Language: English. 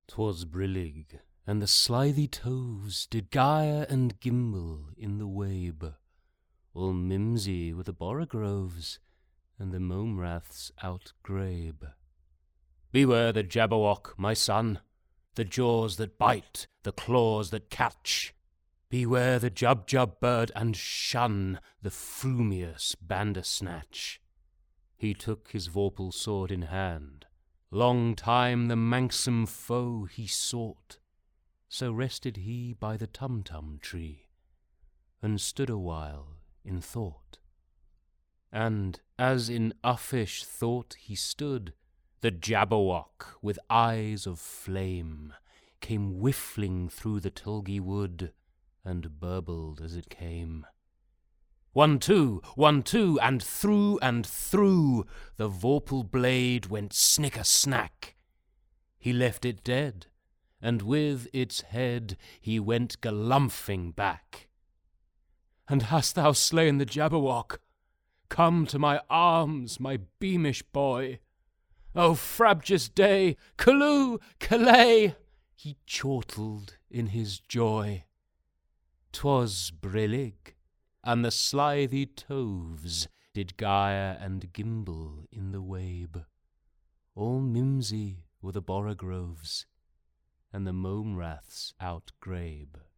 'Twas brillig, and the slithy toves did gyre and gimble in the wabe. All mimsy were the borogoves, and the mome raths outgrabe. Beware the Jabberwock, my son, the jaws that bite, the claws that catch. Beware the Jubjub bird, and shun the frumious Bandersnatch. He took his vorpal sword in hand. Long time the manxome foe he sought. So rested he by the Tumtum tree, and stood a while in thought. And as in uffish thought he stood, the Jabberwock, with eyes of flame, came whiffling through the tulgey wood, and burbled as it came. 1, 2, 1, 2, and through the vorpal blade went snicker-snack. He left it dead, and with its head he went galumphing back. And hast thou slain the Jabberwock? Come to my arms, my beamish boy. O frabjous day, Callooh, Callay! He chortled in his joy. 'Twas brillig, and the slithy toves did gyre and gimble in the wabe. All mimsy were the borogoves, and the mome raths outgrabe.